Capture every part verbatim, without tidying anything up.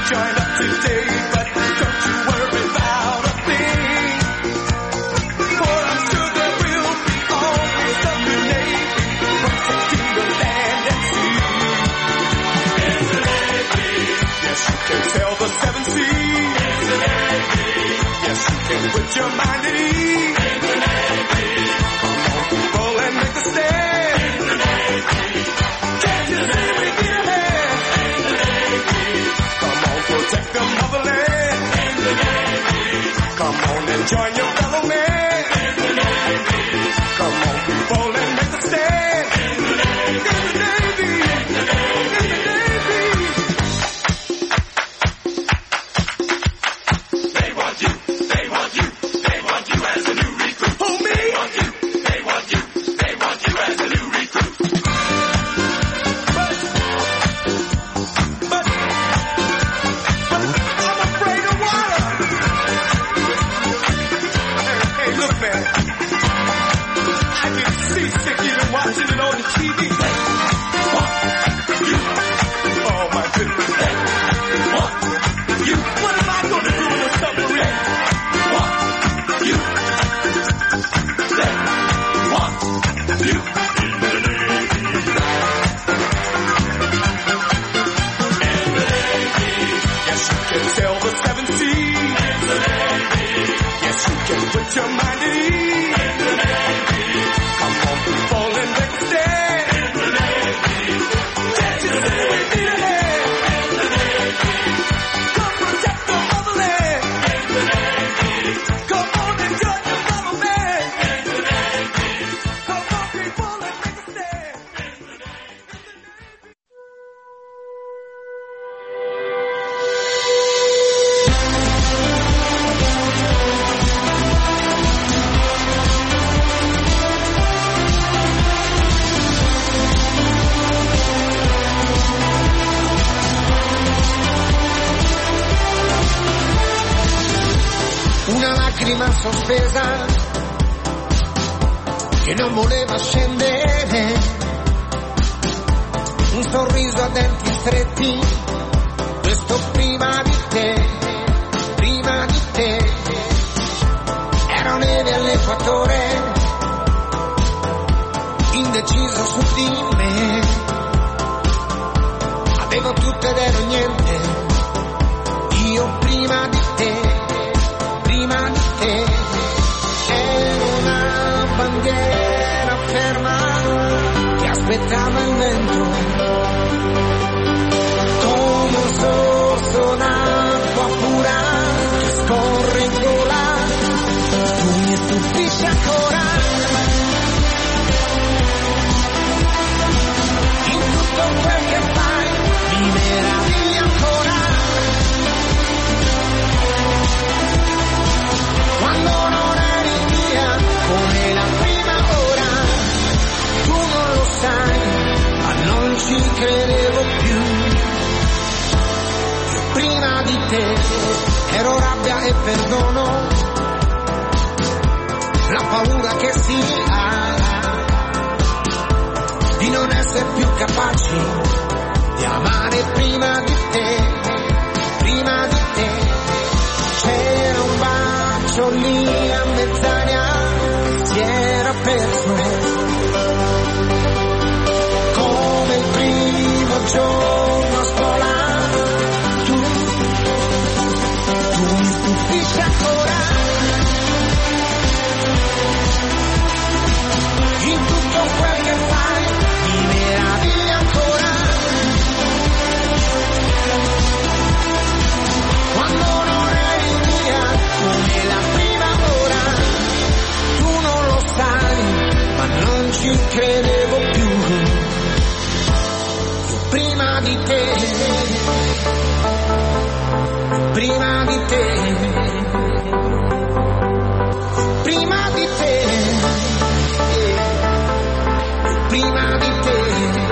join up today, but don't you worry about a thing. For I'm sure there will be always a new Navy protecting the land and sea. In the Navy, yes, you can sail the seven seas. In the Navy, yes, you can put your mind at ease. In the Navy, come on, people, and make a stand. In the Navy, can't you see we need a hand? In the Navy, come on, protect the motherland. In the Navy, come on and join your fellow man. In the Navy, come on, people, and make a stand. In the Navy, in the Navy, in the Navy, in the Navy. They want you, they want you, they want you as a new recruit. Who, me? They want you, they want you, they want you as a new recruit. But, but, but I'm afraid of water. Hey, hey, look, man. I get seasick even watching it on the T V. They want you. Oh, my goodness. They want you. What am I going to do in a submarine? Want you. They want you. In the Navy. In the Navy. Yes, you can sail the seven seas. In the Navy. Yes, you can put your mind at ease. In the Navy. Come on, people, and make a stand. In the Navy. Can't you see we need a hand? In the Navy. Come protect the motherland. In the Navy. Come on and join your fellow man. In the Navy. Come on, people, and make a stand. In the Navy. Una lacrima sospesa che non voleva scendere, un sorriso a denti stretti, questo prima di te, prima di te, ero neve all'equatore, indeciso su di me, avevo tutto ed ero niente, io prima di te. Prima di te ero una bandiera ferma che aspettava il vento, come un sorso d'acqua pura che scorre in gola, tu mi stupisci ancora, in tutto quel che fai mi meravigli ancora. Quando non eri mia come la prima ora, tu non lo sai, ma non ci credevo più. Io prima di te ero rabbia e perdono, la paura che si ha di non essere più capaci di amare prima di te, prima di te. C'era un bacio lì a mezz'aria, si era perso, come il primo giorno a scuola, tu, tu mi stupisci ancora, in tutto quel che fai mi meraviglia ancora, quando non eri mia come la prima ora, tu non lo sai, ma non ci credevo più. Io prima di te, prima di te, prima di te, prima di te.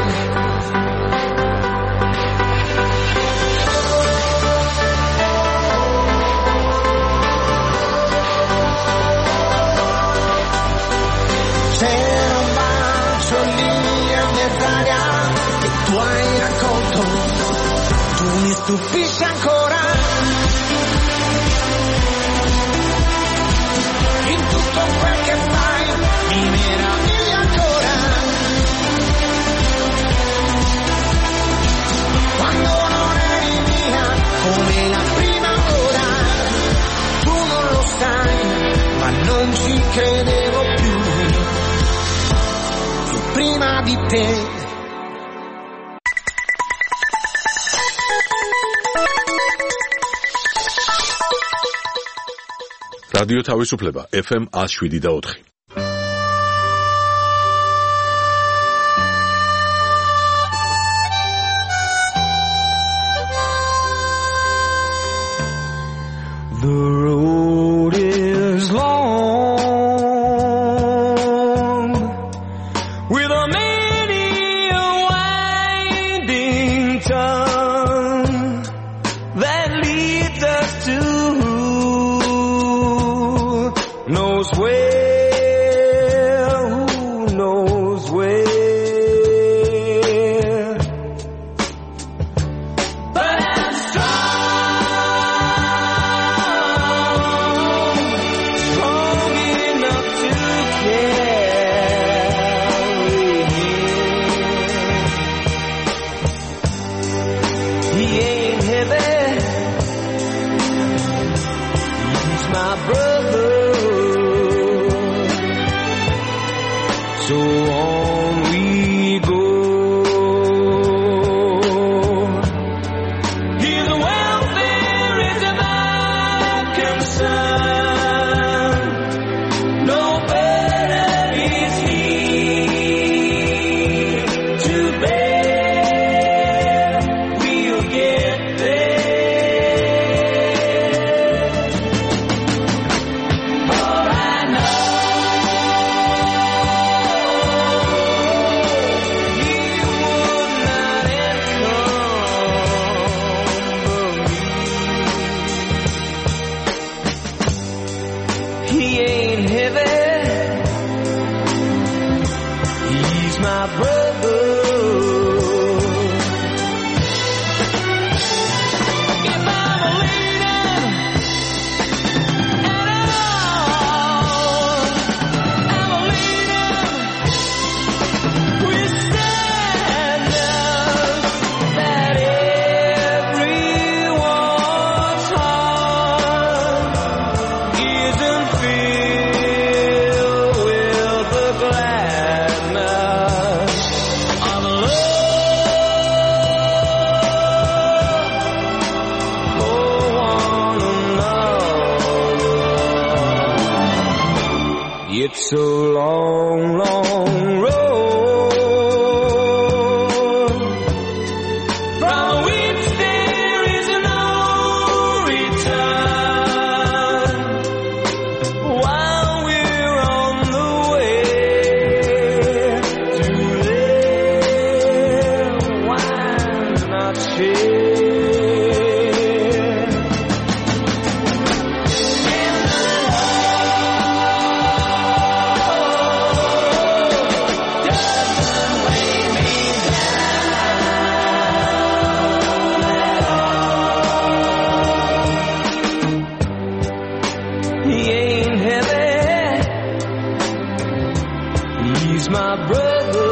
C'era un bacio lì a mezz'aria che tu hai raccolto, tu mi stupisci ancora. di te. რადიო თავისუფლება ეფ ემ one oh seven და four. The road is long with a many a winding tongue that leads us to knows where, who knows where. But I'm strong, strong enough to carry him. He ain't heavy, he's my brother. So on we go. His welfare is my concern. No burden is he to bear. We'll get there. For I know he ain't heavy, he's my brother. If I'm a leader at all, I'm a leader with standards that everyone's heart isn't filled with the gladness of love for one another. It's a long, long road from which there is no return. While we're on the way to live, why not share? In the love doesn't weigh me down. He ain't heavy, he's my brother.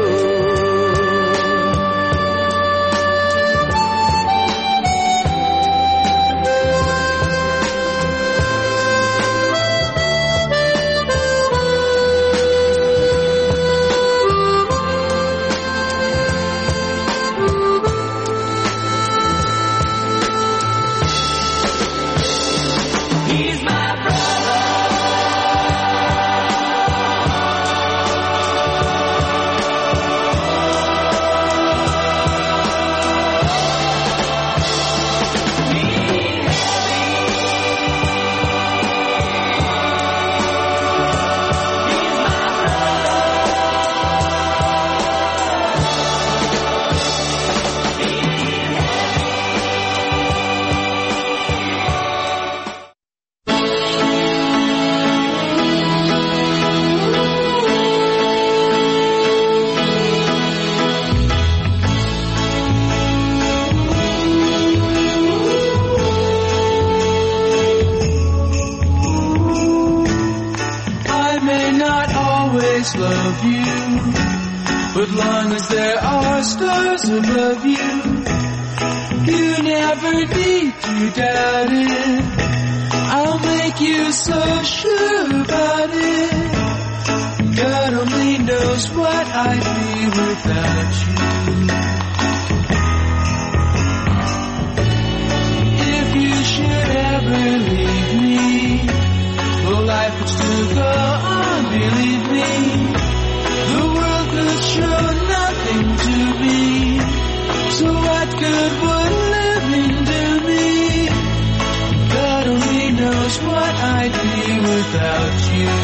He's my brother. always love you, but long as there are stars above you, you never need to doubt it. I'll make you so sure about it. God only knows what I'd be without you. If you should ever leave me, well, life would still go on, believe me. The world could show nothing to me, so what good would living do me? God only knows what I'd be without you.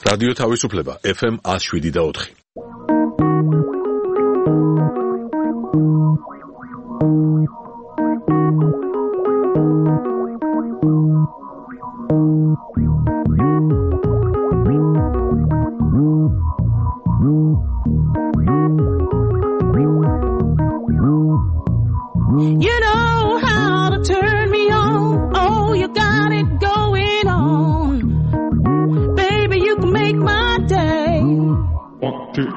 რადიო თავისუფლება ეფ ემ one oh seven და four. You know how to turn me on. Oh, you got it going on. Baby, you can make my day. One, two.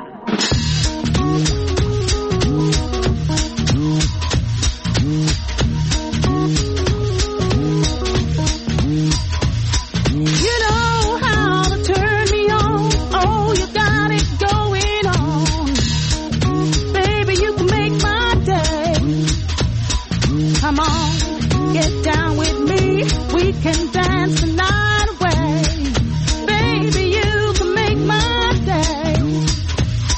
You know how to turn me on. Oh, you got it going on. Baby, you can make my day. Come on, get down with me. We can dance the night away. Baby, you can make my day.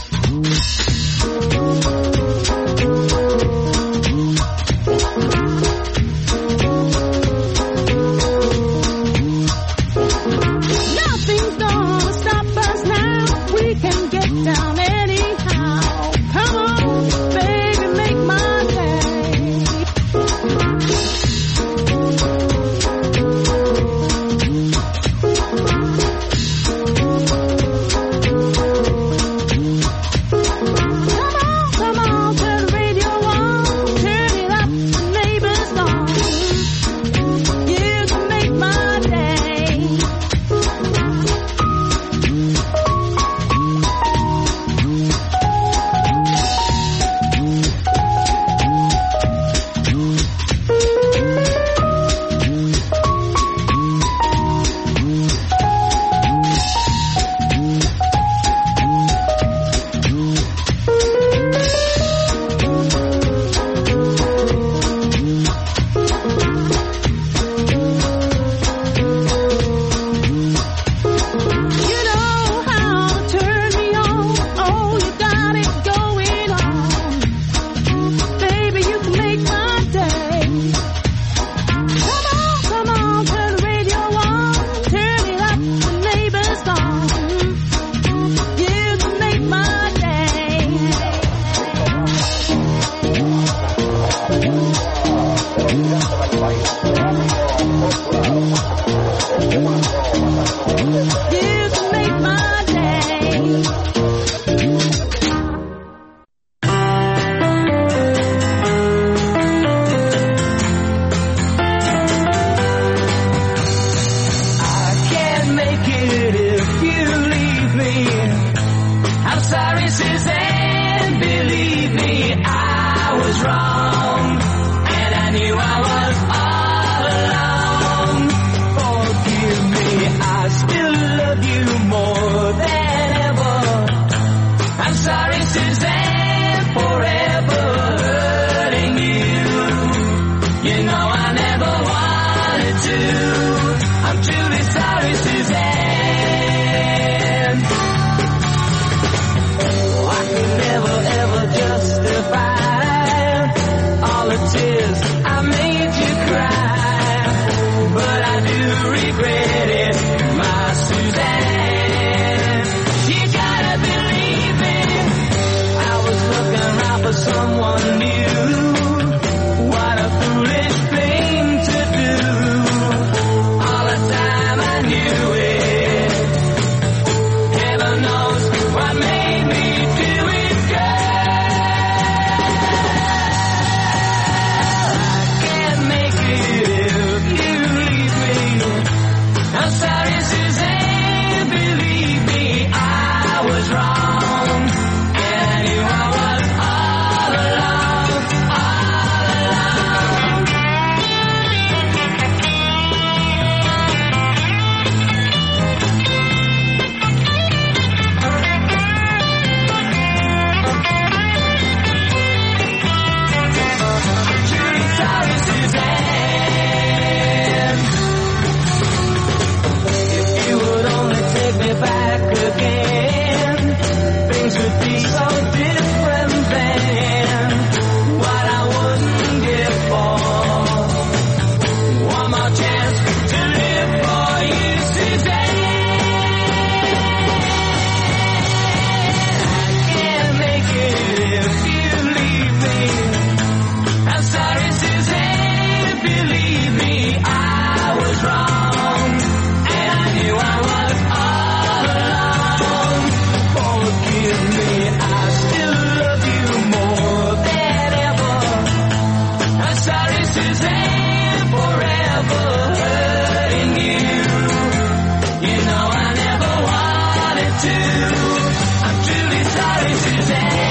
I'm truly sorry today.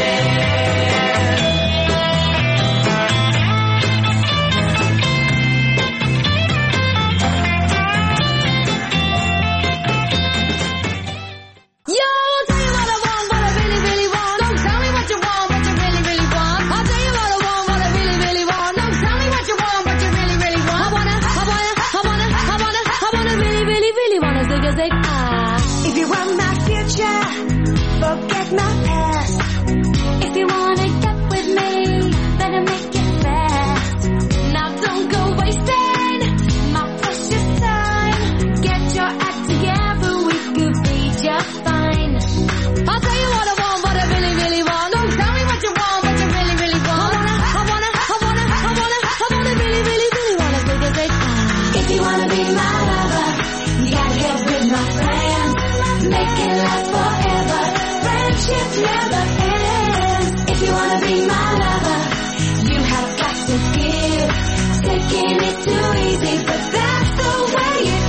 Yo, I'll tell you what I want, what I really, really want. Don't tell me what you want, what you really, really want. I'll tell you what I want, what I really, really want. Don't tell me what you want, what you really, really want. I wanna, I wanna, I wanna, I wanna, I wanna really, really, really wanna zig a zig ah. If you want my future, forget my past. If you wanna get with me, better make it fast. Now don't go wasting my precious time. Get your act together, we could be just fine. I'll tell you what I want, what I really, really want. Don't tell me what you want, what you really, really want. I wanna, I wanna, I wanna, I wanna, I wanna really, really, really wanna zig a zig ah. If you wanna be my lover, you gotta get with my friends. Make it last forever. Friendship never ends. If you wanna be my lover, you have got to give. Taking it too easy, but that's the way it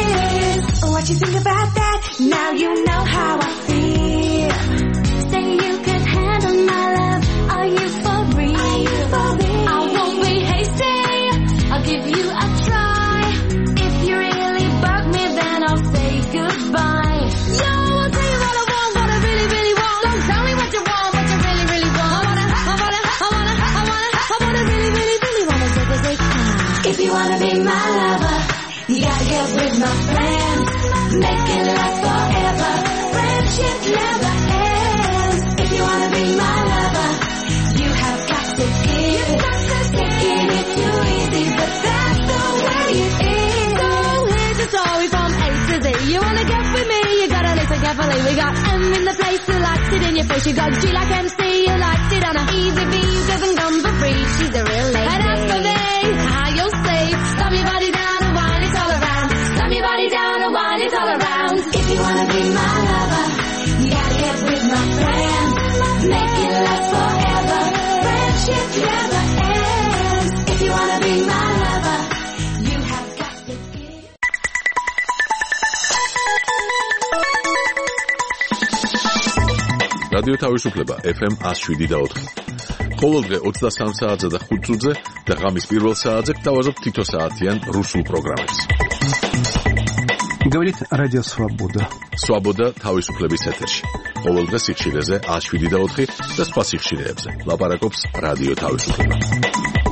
is. What you think about that? Now you know how I feel. Say you could handle my love. Are you for real? Are you for real? I won't be hasty. I'll give you a try. If you really bug me, then I'll say goodbye. Yo, I'll tell you what I want, what I really, really want. Don't tell me what you want, what you really, really want. I wanna, I wanna, I wanna, I wanna, I wanna really, really, really wanna zig a zig ah. If you wanna be my lover, you gotta get with my friends. Make it last forever. Friendship never ends. If you wanna be my lover, you have got to give. Taking it too easy, but that's the way it is. So here's the story from A to Z. You wanna get with me, you gotta listen carefully. We got M in the place who likes it in your face. You got G like M C, who likes it on a easy B, who doesn't come for free. She's a real lady. And as for me, how you'll say, stomp your body down and whine it all around. Stomp your body down and whine it all around. If you wanna be my lover, you gotta get with my friends. Make it last forever. Friendship never ends. If you wanna be my lover, you have got to give. რადიო თავისუფლება ეფ ემ one oh seven და four. ყოველდღე ოცდასამ საათზე და ხუთ წუთზე და ღამის პირველ საათზე გთავაზობთ თითო საათიან რუსულ პროგრამებს. Говорит Радио Свобода. Свобода თავისუფლების ეთერში. ყოველდღე სიხშირეზე one oh seven და four და სხვა სიხშირეებზე. ლაპარაკობს რადიო თავისუფლება.